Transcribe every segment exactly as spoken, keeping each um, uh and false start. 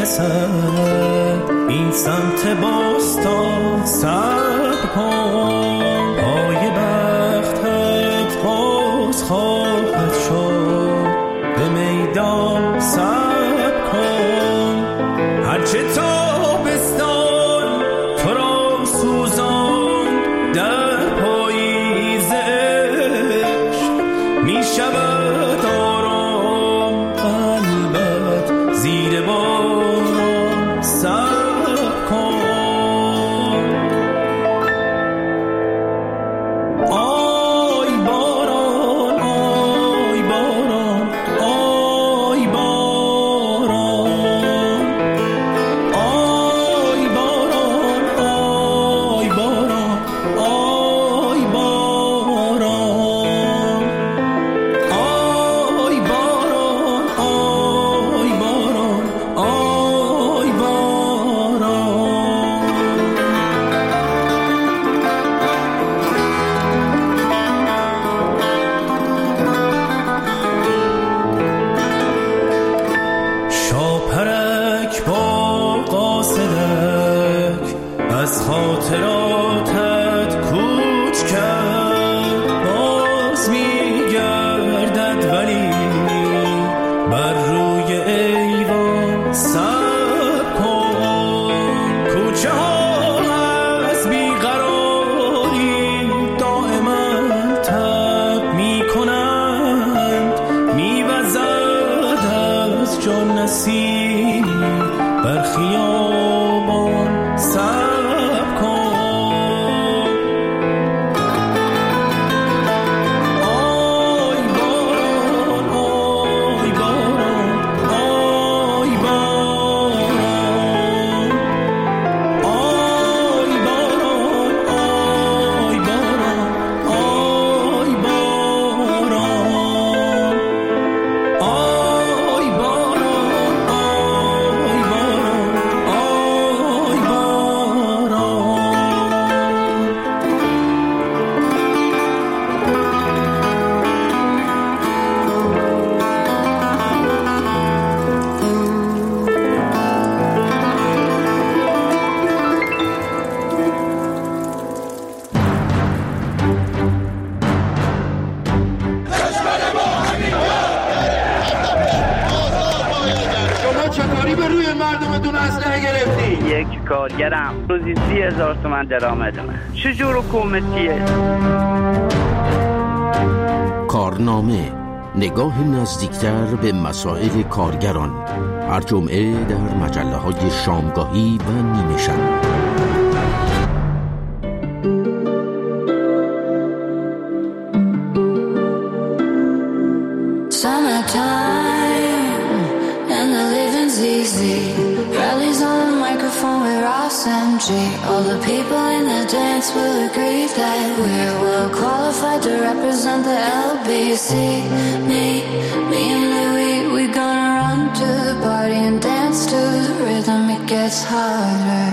میرسد این سمت باستان صبر کن پای بختت باز خواهد شد به میدان صبر کن هرچه تابستان تو را سوزان در پاییز عشق می شود آرام قلبت زیر باران صبر کن آی باران آی باران آی باران آی باران آی باران آی باران آی باران آی باران آی باران شاپرک با قاصدک از خاطراتت کوچ کرد باز میگردد ولی بر روی ایوان صبر کن کوچه ها از بیقراری دائما تب میکنند میوزد از جان نسیمی بر خیابان صبر کن آی باران آی باران آی باران آی باران آی باران آی باران آی باران آی باران آی باران شما چطوری به روی مردمتون اسلحه گرفتی؟ یک کارگرم روزی سی هزار تومن درآمدمه چجور حکومتیه؟ کارنامه نگاه نزدیکتر به مسائل کارگران هر جمعه در مجله های شامگاهی و نیمه شب. Summertime and the living's easy. Rallies on the microphone with Ross M G. All the people in the dance will agree that we're well qualified to represent the L B C. Me, me and Louis, we gonna run to the party and dance to the rhythm. It gets harder.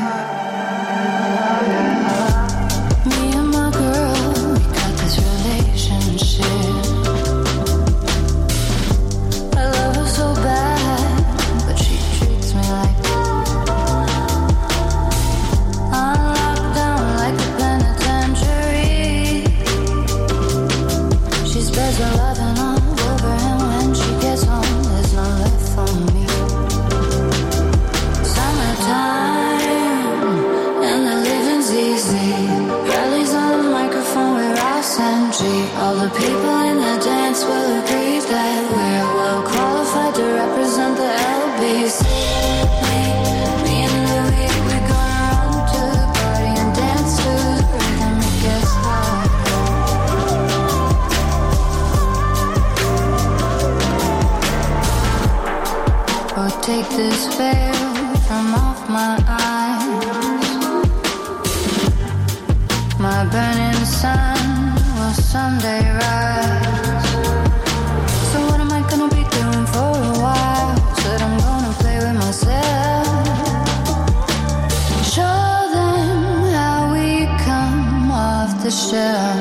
Me and my girl, we got this relationship. I love her so bad, but she treats me like I'm locked down like a penitentiary. She spreads her loving all over, and when she gets home, there's none left for me. Summertime and the living's easy. Rallies on the microphone with Ross M G. All the people in the dance will agree that we're well qualified to represent the L B C. Me, me and Louis, we gonna run to the party and dance to the rhythm. It gets harder. Oh, take this veil from off my eyes. My burning sun will someday rise. So what am I gonna be doing for a while? Said I'm gonna play with myself. Show them how we come off the shelf.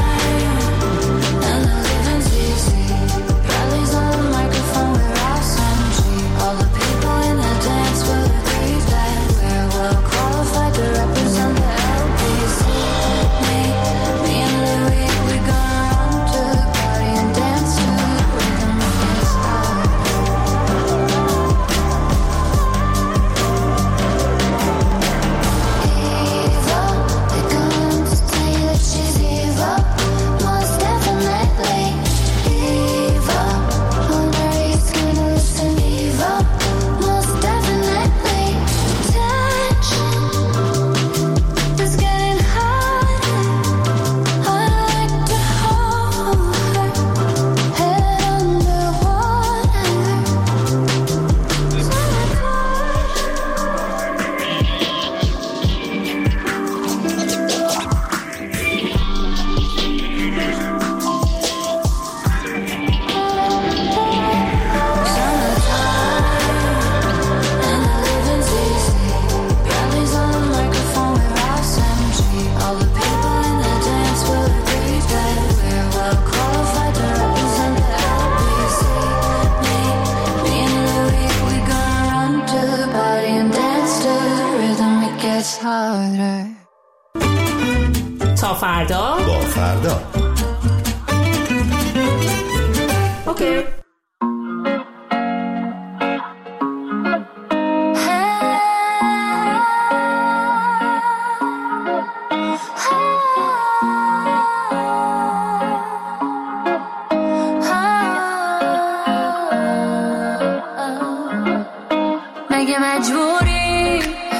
Summertime and the living's easy. Rallies on the microphone with Ross and تا فردا با فردا. اوکی. مگه مجبوری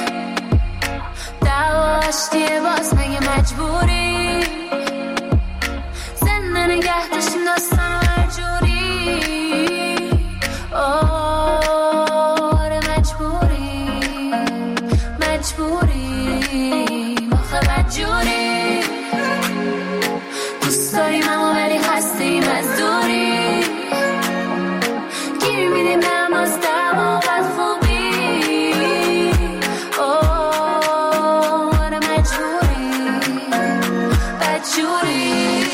دعواشتیه باز؟ مگه مجبوری زنده نگه داشتیم داستان و هر جوری؟ آره مجبوری مجبوری مخه بدجوری دوست داریم اما ولی هستیم از دوری گیر میدیم به هم از دم و بدخوبی. آره مجبوری بدجوری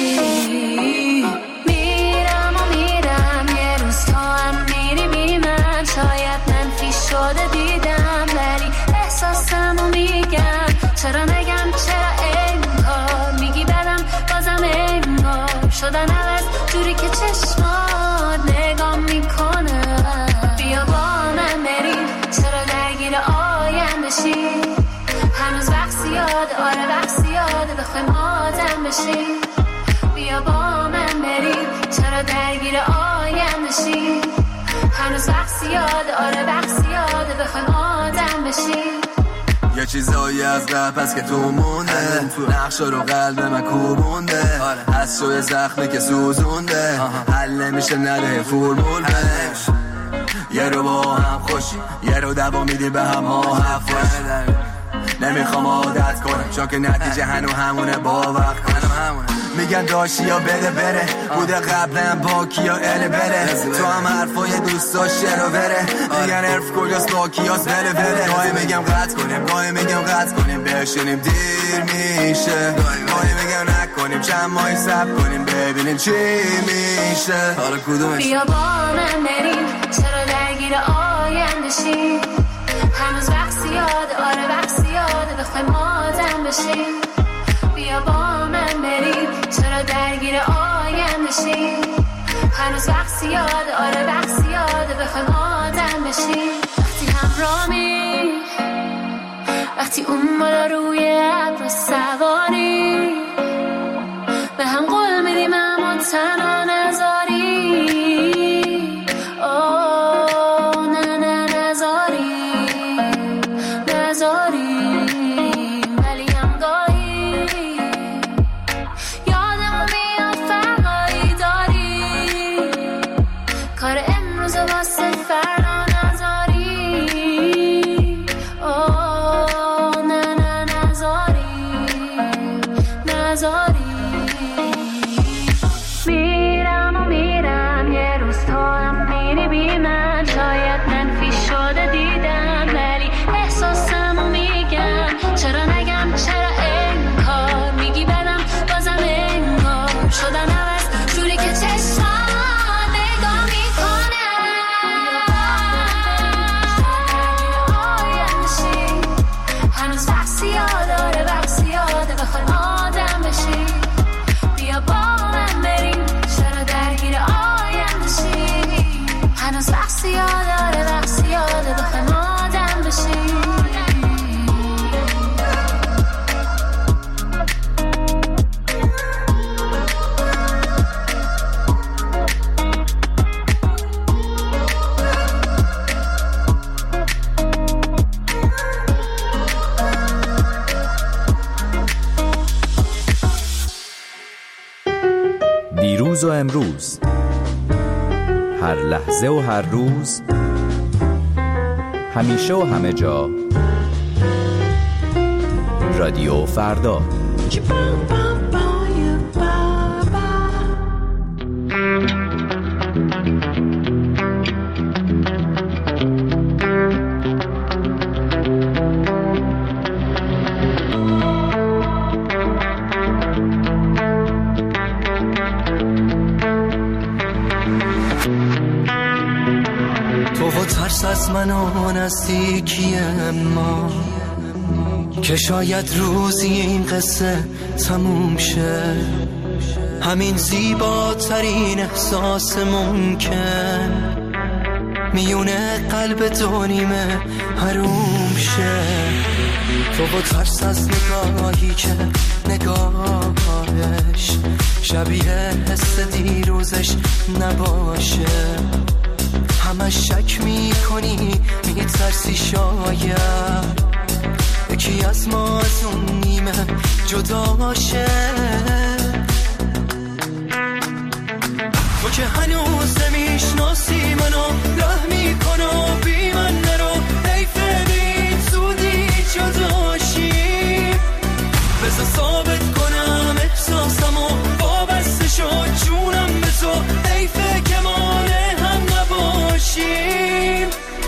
میرم و میرم یه روز تا هم میری بی من. شاید منفی شده دیدم ولی احساسم و میگم. چرا نگم چرا انگار میگی بدم بازم انگار شدن عوض جوری که چشمات نگاه میکنه. بیا با من بریم چرا درگیر آینده شی؟ هنوز وقت زیاده آره وقت زیاده بخوایم آدم بشیم. بیا با من بریم چرا درگیر آینده شی؟ هنوز وقت زیاده آره وقت زیاده بخوایم آدم بشیم. یه چیزایی از رپ هست که تو مونده، نقشا رو قلب من کوبونده، از شوی زخمی که سوزونده، حل نمیشه نده فرمول به یه رو با هم خوشی یه رو دوا میدی به هم ما حفظ. نمیخوام عادت کنم چون که نتیجه هنو همونه با وقت کنم. میگن داشتی یا بده بره بوده قبلا با کیا اله بره. تو هم حرفای دوست داشتی رو بره. میگن عرف کجاست با کیاس بله بله. گاهی میگم قطع کنیم گاهی میگم قطع کنیم بشینیم دیر میشه. گاهی میگم نکنیم چند ماهی صبر کنیم ببینیم چی میشه. حالا کدومش؟ بیا با من بریم چرا درگیر آینده شی؟ هنوز وقت زیاده آره وقت زیاده بخوایم آدم بشیم. بیا با من بریم چرا درگیر آینده شی؟ هنوز وقت زیاده آره وقت زیاده بخوایم آدم بشیم. وقتی همرامی وقتی اون بالا روی ابر سواری به هم قول میدیم اما تنها نذاری. آه نه نه نذاری نذاری ولی هم گاهی یادمو میاد فرقایی داری. کار امروز واسه فردا نذاری. آه نه نه نذاری نذاری میرم و میرم یه روز تا هم میری بی من. شاید منفی شده دیدم ولی احساسم و میگم. چرا نگم چرا انکار میگی بدم بازم انگار شدن عوض جوری که چشمان نگاه میکنه. آینده شی هنوز وقت زیاده آره وقت زیاده بخوایم آدم بشی. بیا با من بریم چرا درگیر آینده شی؟ هنوز وقت زیاده آره وقت زیاده بخوایم آدم بشی. دیروز و امروز، هر لحظه و هر روز، همیشه و همه جا، رادیو فردا. تو و ترس از من و نزدیکی ما که شاید روزی این قصه تموم شه، همین زیباترین احساس ممکن میونه قلب دو نیمه حروم شه. تو با ترس از نگاهی که نگاهش شبیه حس دیروزش نباشه، همش شک میکنی میترسی شاید یکی از ما از اون نیمه جدا شه. تو که هنوز نمیشناسی منو، ره میکنو بی من نرو، حیفه بین زودی جداشیم. بذار ثابت کنم احساسمو، وابسته شد جونم به تو، حیفه که مال هم نباشیم.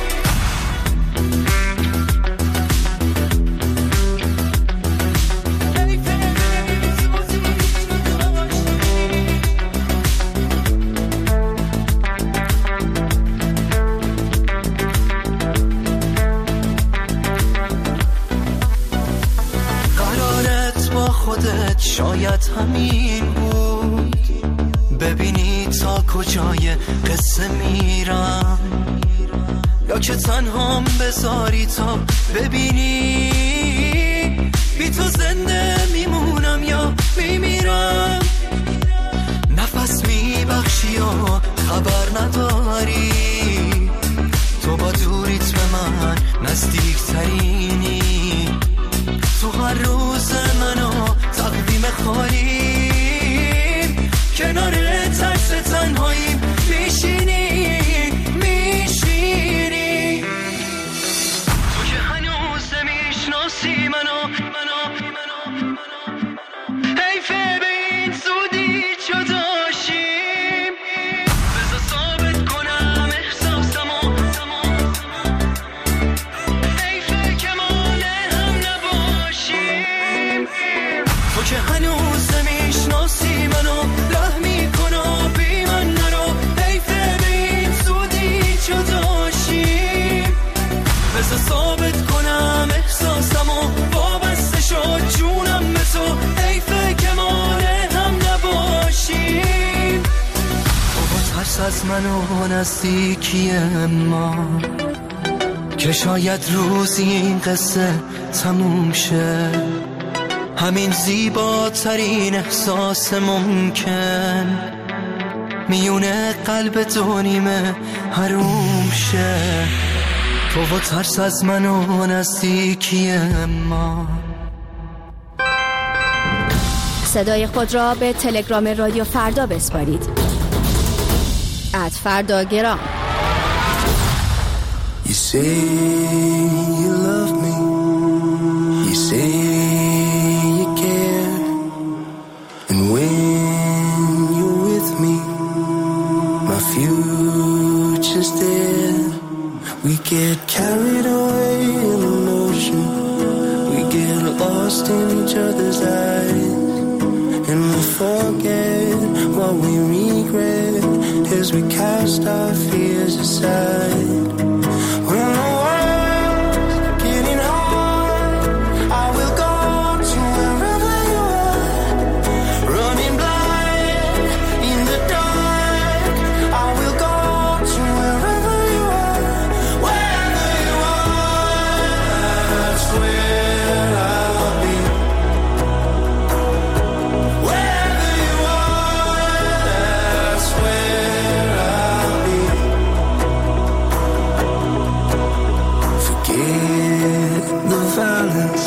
شاید همین بود، ببینی تا کجای قصه میرم، یا که تنهام بذاری تا ببینی بی تو زنده میمونم یا میمیرم. نفس میبخشی و خبر نداری، تو با دوریت به من نزدیک ترینی، تو هر روز منو تقویم خالیم، کنار ترس تنهاییم میشینی میشینی. تو که هنوز نمیشناسی منو، حیفه به این زودی جداشیم. بذار ثابت کنم احساسمو، حیفه که مال هم نباشیم. تو که هنوز نمیشناسی منو، ره میکنو بی من نرو، حیفه به این زودی جداشیم. بذار ثابت کنم احساسمو، وابسته شد جونم به تو، حیفه که مال هم نباشیم. تو با ترس از منو نزدیکی ما، که شاید روزی این قصه تموم شه، همین زیباترین احساس ممکن میونه قلب دو نیمه حروم شه. تو با ترس از منو نزدیکی ما. صدای خود را به تلگرام رادیو فردا بسپارید. ات فردا گرام. You say you love me, you say you care, and when you're with me, my future's there. We get carried away in emotion, we get lost in each other's eyes, and we forget what we regret as we cast our fears aside. When the world's getting hard, I will go to wherever you are, running blind in the dark. I will go to wherever you are, wherever you are, that's where I'll be. Wherever you are, that's where I'll be. Forget the violence,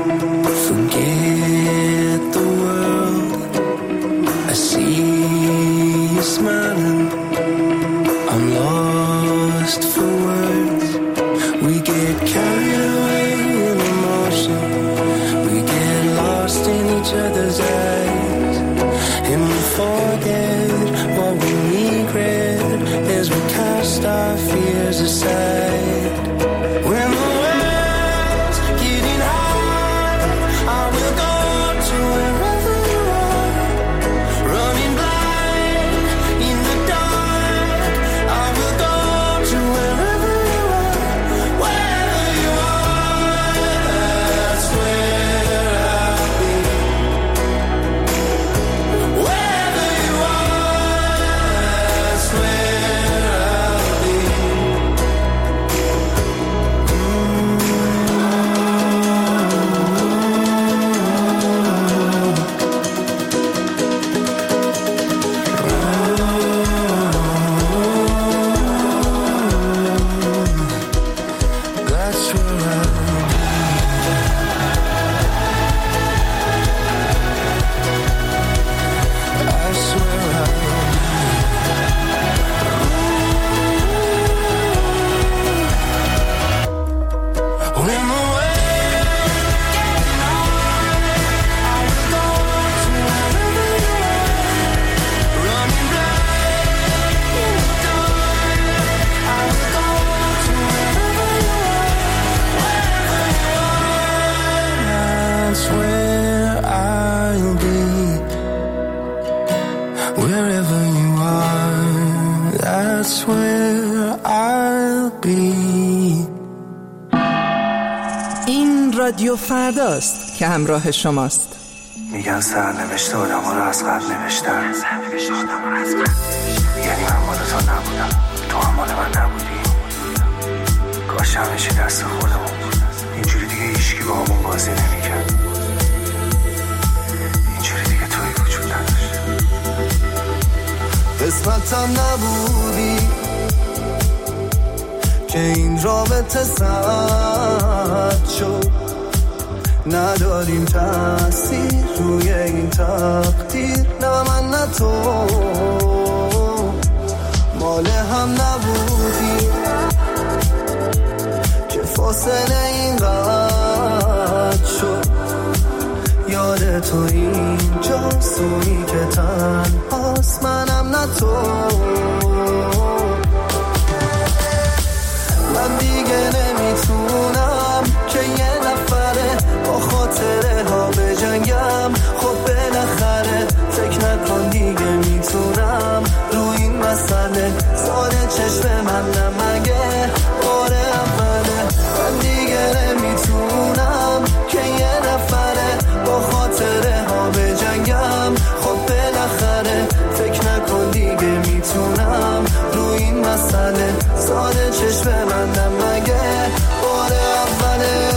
forget the world. I see you smiling, I'm lost for words. We get carried away in emotion, we get lost in each other's eyes, and we forget what we regret as we cast our fears aside. When the world's getting hard, I will go to wherever you are, running blind in the dark. I will go to wherever you are, wherever you are, that's where where I'll be. این رادیو فرداست که همراه شماست. میگن سرنوشت آدم ها رو از قبل نوشتن، یعنی من مال تو نبودم، تو هم مال من نبودی. کاش همه چی دست خودمون بود، اینجوری دیگه هیچکی با همون بازی نمیکرد، اینجوری دیگه توی وجود نداشت. قسمتم نبودی که این رابطه سرد شد، نداریم تأثیر روی این تقدیر، نه من نه تو مال هم نبودی که فاصله این قد شد. یاد تو اینجا سونی که تنهاست، منم نه تو. من دیگه نمیتونم که یه نفره با خاطره ها بجنگم. خب بالاخره فکر نکن دیگه میتونم رو این مسئله ساده چشم من نمگه بار اوله. من دیگه نمیتونم که یه نفره با خاطره ها بجنگم. خب بالاخره فکر نکن دیگه میتونم رو این مسئله ساده چشم من نمگه بار اوله.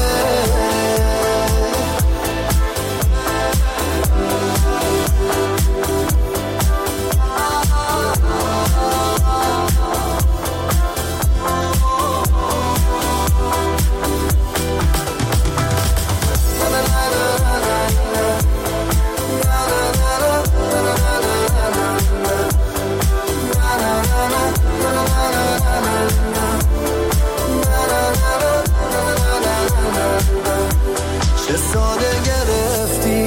چه ساده گرفتی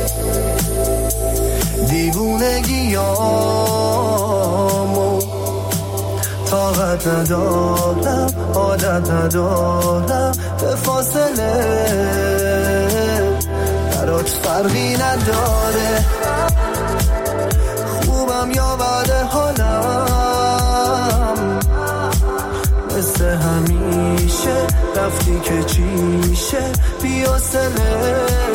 دیوونگیامو، طاقت ندارم عادت ندارم به فاصله، برات فرقی نداره خوبم یا بد حالم. مثل همیشه رفتی که چیشه بیاسله.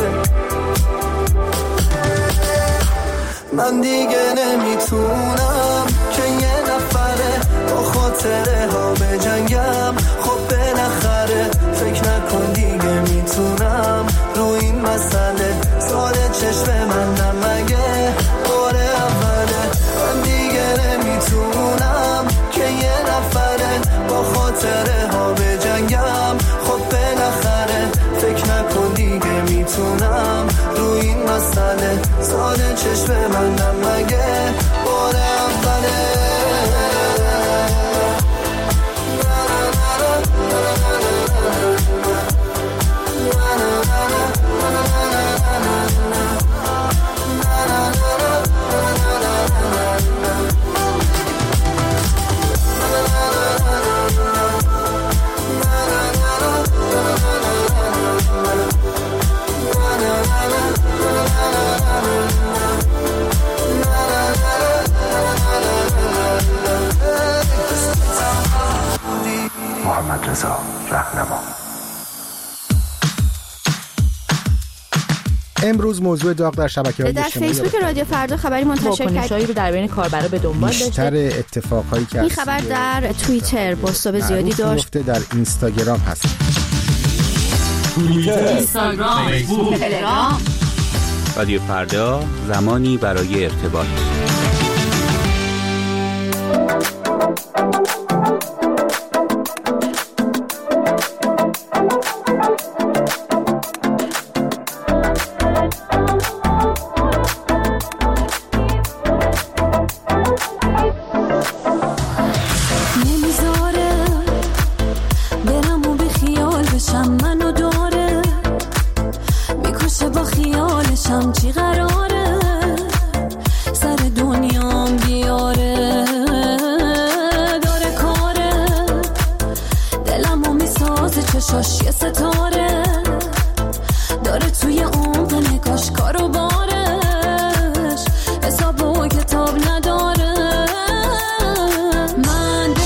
من دیگه نمیتونم که یه نفره با خاطره ها بجنگم. خب بالاخره فکر نکن دیگه میتونم رو این مسئله ساده چشم من نمگه بار اوله. من دیگه نمیتونم که یه نفره با خاطره ها بجنگم. خب بالاخره فکر نکن دیگه میتونم رو این مسئله ساده چشم من نمگه بار اوله. محمد رضا رهنما. امروز موضوع داغ در شبکه‌های اجتماعی در فیسبوک رادیو فردا خبری منتشر کرد رو در بین کاربرا به دنبال داشته. بیشتر اتفاقایی که این خبر در توییتر بازتاب زیادی داشت، در اینستاگرام هست، توییتر، اینستاگرام، فیسبوک، تلگرام. رادیو فردا، زمانی برای ارتباط. من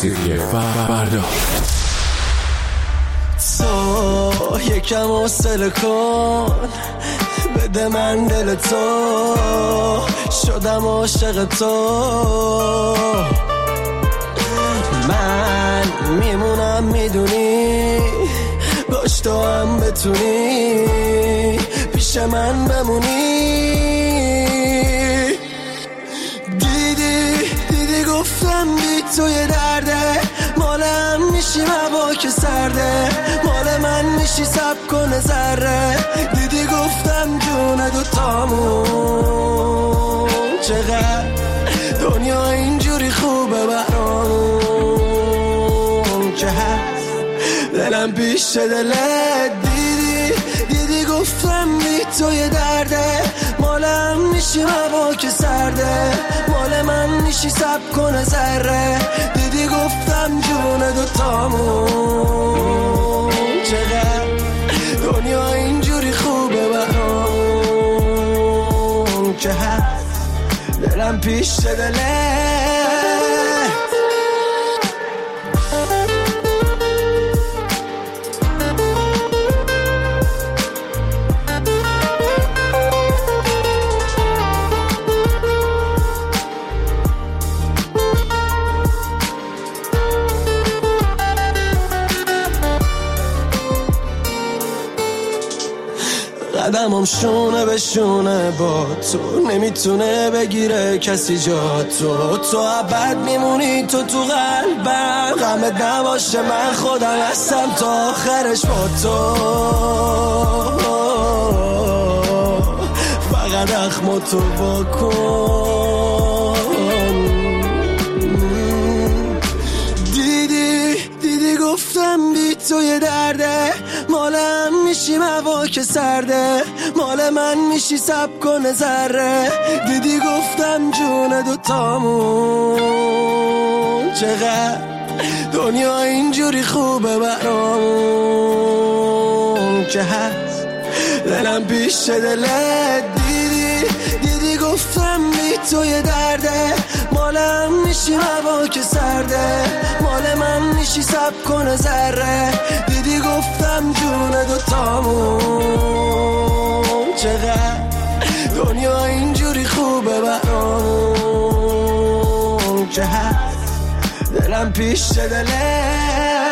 موسیقی فردا. تو یکم حوصله کن، بده من دل تو، شدم عاشق تو. من میمونم میدونی، باش تو هم بتونی پیش من بمونی. دیدی دیدی گفتم بی تو یه درده، مالم میشی هوا که سرده، مال من میشی سب کنه ذره. دیدی گفتم جون دوتامون چقدر دنیا اینجوری خوبه برامون که هست دلم پیش دلت. دیدی دیدی گفتم بی تو یه درده، مالم میشی هوا که سرده، مال من میشی سب کنه ذره. دیدی گفتم جون دوتامون چقدر دنیا اینجوری خوبه برامون که هست دلم پیش دلت. قدمم شونه به شونه با تو، نمیتونه بگیره کسی جا تو. تو ابد میمونی تو تو قلبم، غمت نباشه من خودم هستم تا آخرش با تو. فقط اخم تو بکن. دیدی دیدی گفتم بی تو یه درده، مالم میشی هوا که سرده، مال من میشی سب کنه ذره. دیدی گفتم جون دوتامون چقدر دنیا اینجوری خوبه برامون که هست دلم پیش دلت. دیدی دیدی گفتم بی تو یه درده، مالم میشی هوا که سرده، مال من میشی سب کنه ذره. دیدی گفتم جون دوتامون چقدر دنیا اینجوری خوبه برامون که هست دلم پیش دلت.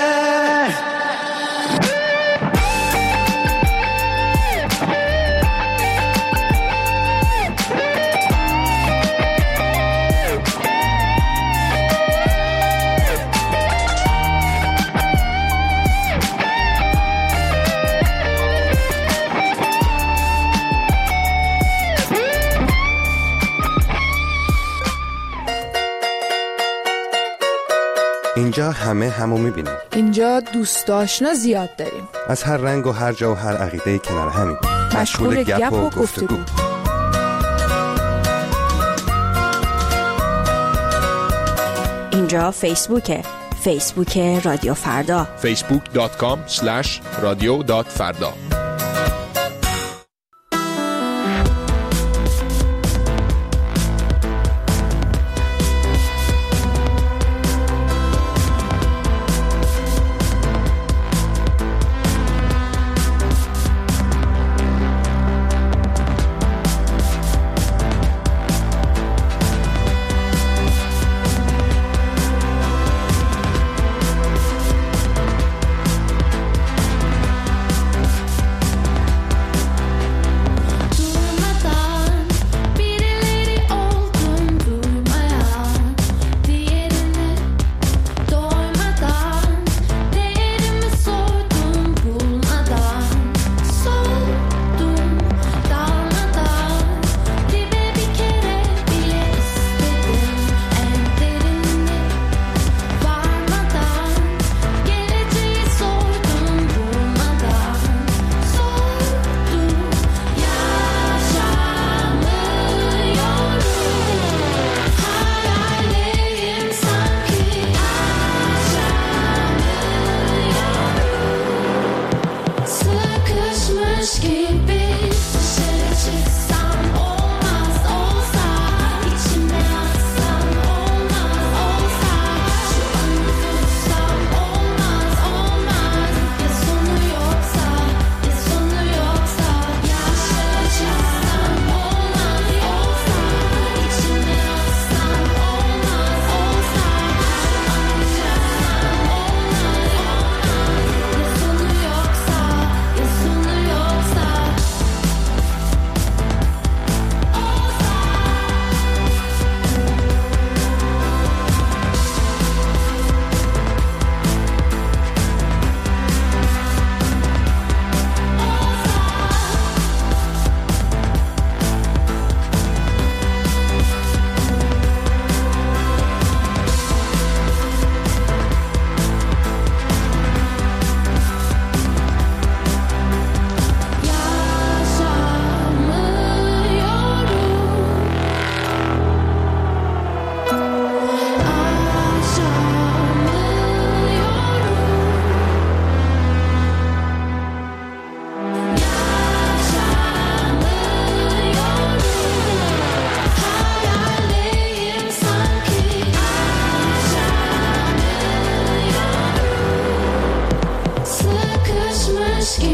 اینجا همه همو میبینیم. اینجا دوست آشنا زیاد داریم، از هر رنگ و هر جا و هر عقیده کنار همین، مشغول گپ و گفتگو. اینجا فیسبوکه، فیسبوک رادیو فردا، فیسبوک دات کام اسلش رادیو دات فردا.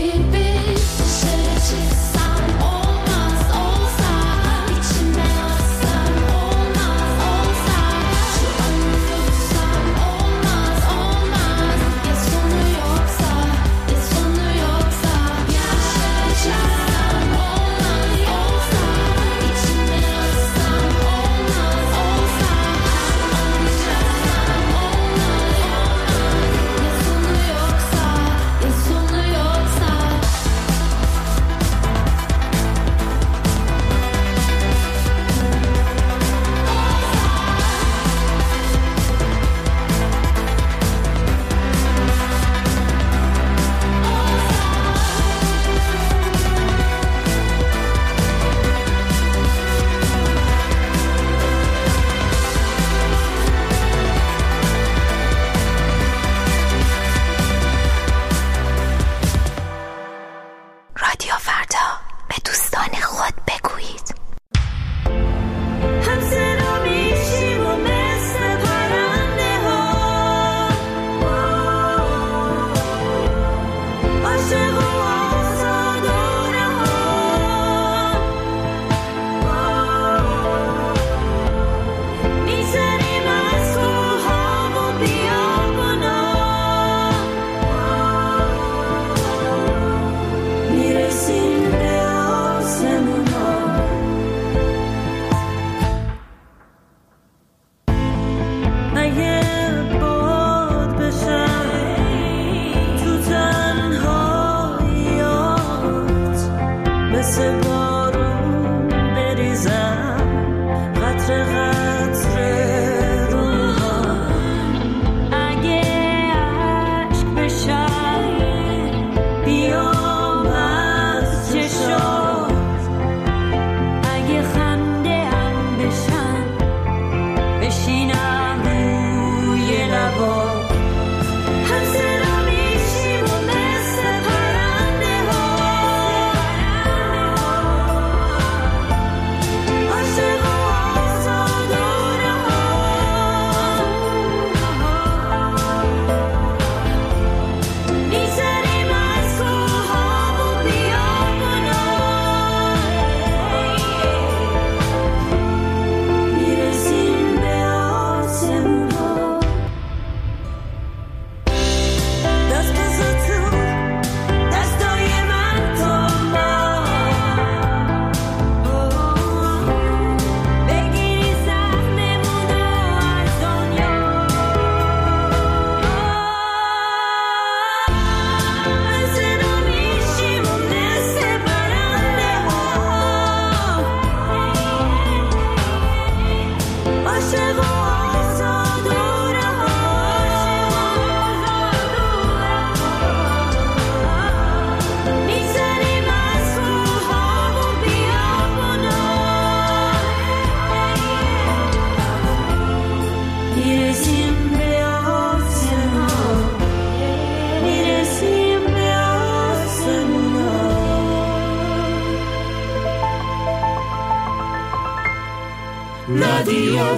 رادیو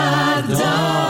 فردا.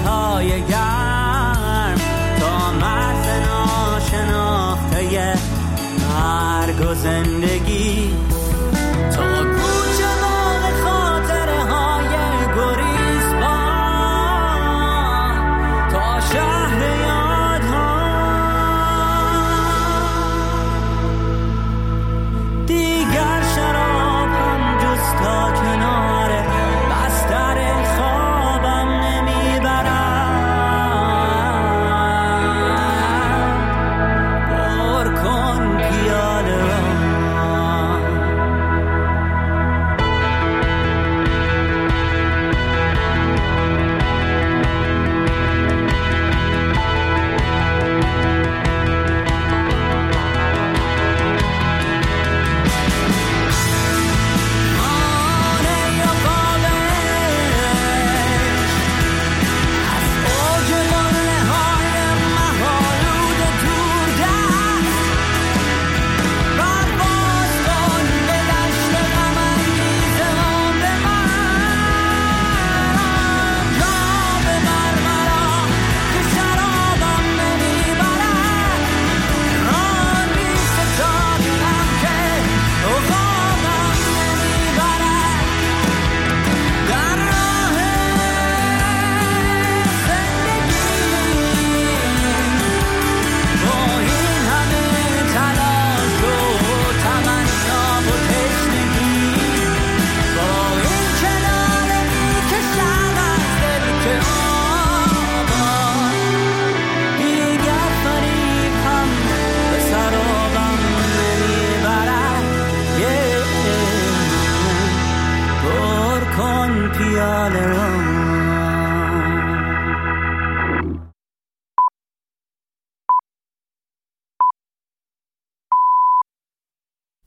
های گرم تا مرز ناشناخته مرگ و زندگی، تا کوچه باغ خاطره های گریزبان، تا شهر یادها. دیگر شراب هم جز تا کنار بستر خوابم نمیبرم. پر کن پیاله را، پیاله را